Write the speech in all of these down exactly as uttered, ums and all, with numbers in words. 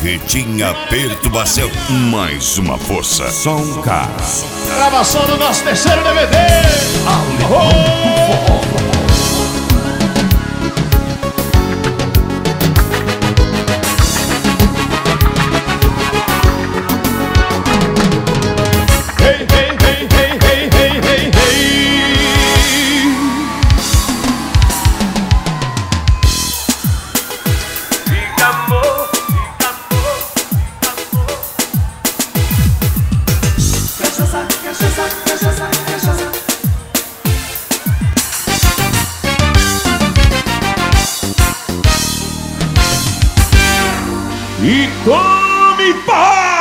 Vitinha Perturbação. Mais uma força. Som K. Gravação do nosso terceiro D V D. Oh! E tome pá!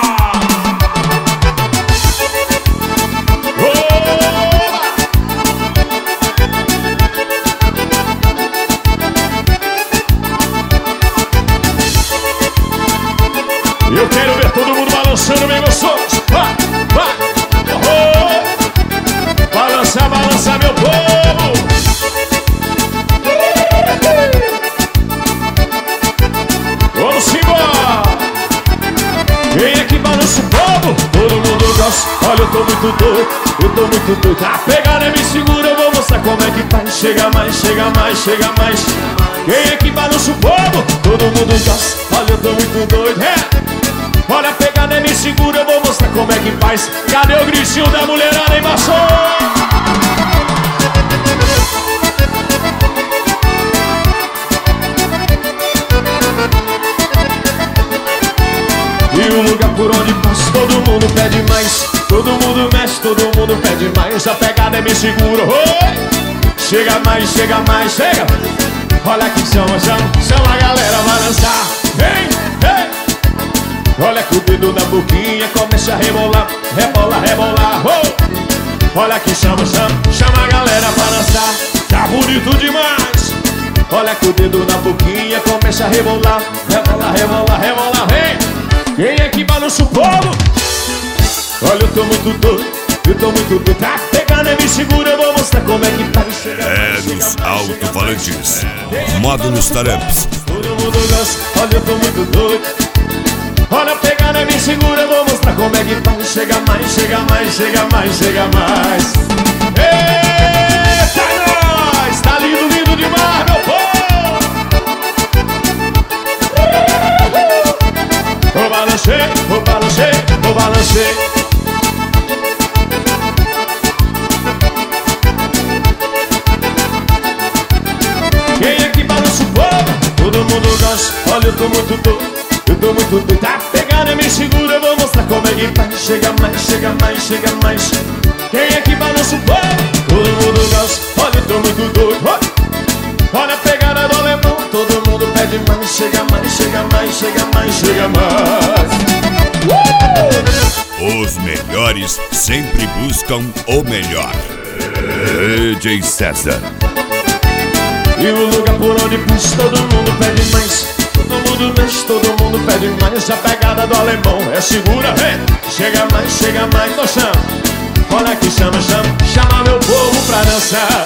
Oh! Eu quero ver todo mundo balançando bem gostoso. Vai, vai! Oh! Balança, balança, meu povo! Vamos embora! Quem é que balança o povo? Todo mundo gosta. Olha, eu tô muito doido, eu tô muito doido. A pegada me segura, eu vou mostrar como é que faz. Chega mais, chega mais, chega mais. Quem é que balança o povo? Todo mundo gosta. Olha, eu tô muito doido. É. Olha, a pegada me segura, eu vou mostrar como é que faz. Cadê o gritinho da mulherada embaixo? E o lugar por onde passo, todo mundo pede mais. Todo mundo mexe, todo mundo pede mais. A pegada me segura, oi! Chega mais, chega mais, chega. Olha que chama, chama, chama a galera a balançar. Vem, vem. Olha que o dedo na boquinha começa a rebolar. Rebola, rebolar, oh! Olha que chama, chama, chama a galera a balançar. Tá bonito demais. Olha que o dedo na boquinha começa a rebolar. Rebola, rebola, rebola, vem. Quem é que balança o povo? Olha, eu tô muito doido, eu tô muito doido. Tá pegando e me segura, eu vou mostrar como é que tá. É nos alto-falantes, modo nos taramps. Todo mundo gosta, olha, eu tô muito doido. Olha, pegando e me segura, eu vou mostrar como é que tá. Chega mais, chega mais, chega mais, chega mais. Eita, nós! Tá lindo, lindo demais, meu povo! Vou balançar, vou balançar, vou balançar. Quem é que balança o povo? Todo mundo gosta. Olha, eu tô muito doido, eu tô muito doido. Tá pegando, me segura, eu vou mostrar como é que faz. Chega mais, chega mais, chega mais. Quem é que balança o povo? Todo mundo gosta. Olha, eu tô muito doido. Olha a pegada do alemão, todo mundo pede mais. Chega mais, chega mais, chega mais, chega mais. uh! Os melhores sempre buscam o melhor. D J César. E o lugar por onde passa, todo mundo pede mais. Todo mundo mexe, todo mundo pede mais. A pegada do alemão é segura, vem. Chega mais, chega mais, tô chama. Olha que chama, chama, chama meu povo pra dançar.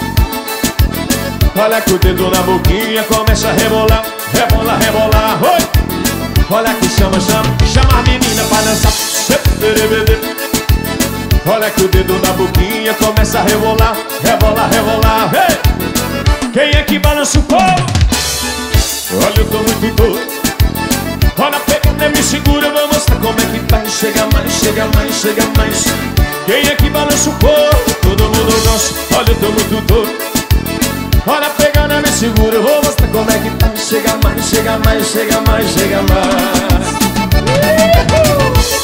Olha que o dedo na boquinha começa a rebolar. Rebola, rebolar, oi! Olha que chama, chama, chama a menina pra dançar. Olha que o dedo na boquinha começa a rebolar. Rebola, rebolar, ei! Quem é que balança o povo? Olha, eu tô muito doido. Olha, pega, me segura, eu vou mostrar como é que faz. Chega mais, chega mais, chega mais. Quem é que balança o povo? Todo mundo gosta. Olha, eu tô muito doido. Olha, pegando, me segura, eu vou mostrar como é que tá. Chega mais, chega mais, chega mais, chega mais. Uhul!